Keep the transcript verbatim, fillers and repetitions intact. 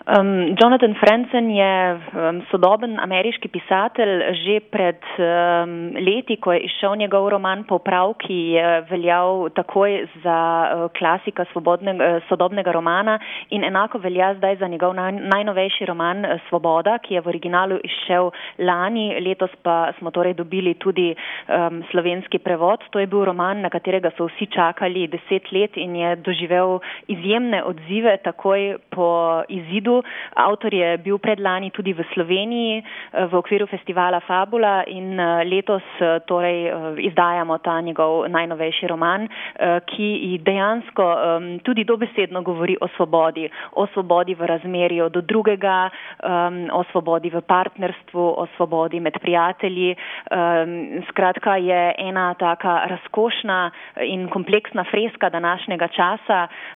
Um, Jonathan Franzen je um, sodoben ameriški pisatelj. Že pred um, leti, ko je izšel njegov roman Popravki, je veljal takoj za uh, klasika svobodnega, uh, sodobnega romana in enako velja zdaj za njegov naj, najnovejši roman uh, Svoboda, ki je v originalu izšel lani, letos pa smo torej dobili tudi um, slovenski prevod. To je bil roman, na katerega so vsi čakali deset let in je doživel izjemne odzive takoj po izidu. Avtor je bil predlani tudi v Sloveniji v okviru festivala Fabula in letos torej izdajamo ta njegov najnovejši roman, ki dejansko tudi dobesedno govori o svobodi, o svobodi v razmerju do drugega, o svobodi v partnerstvu, o svobodi med prijatelji. Skratka, je ena taka razkošna in kompleksna freska današnjega časa,